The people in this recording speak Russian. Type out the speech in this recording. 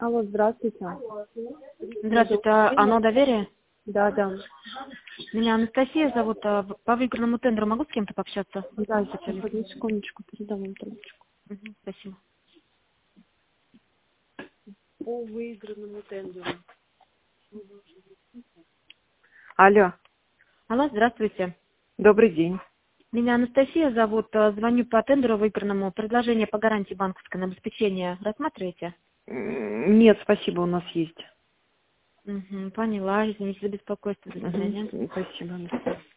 Алло, здравствуйте. Здравствуйте, оно доверие? Да, да. Меня Анастасия зовут. По выигранному тендеру могу с кем-то пообщаться? Да, сейчас, одну секундочку, передам вам трубочку. Спасибо. По выигранному тендеру. Алло, Алло, здравствуйте. добрый день. Меня Анастасия зовут. Звоню по тендеру выигранному. Предложение по гарантии банковского на обеспечение рассматриваете? Нет, спасибо, у нас есть. Поняла. Извините за беспокойство. До свидания. Спасибо.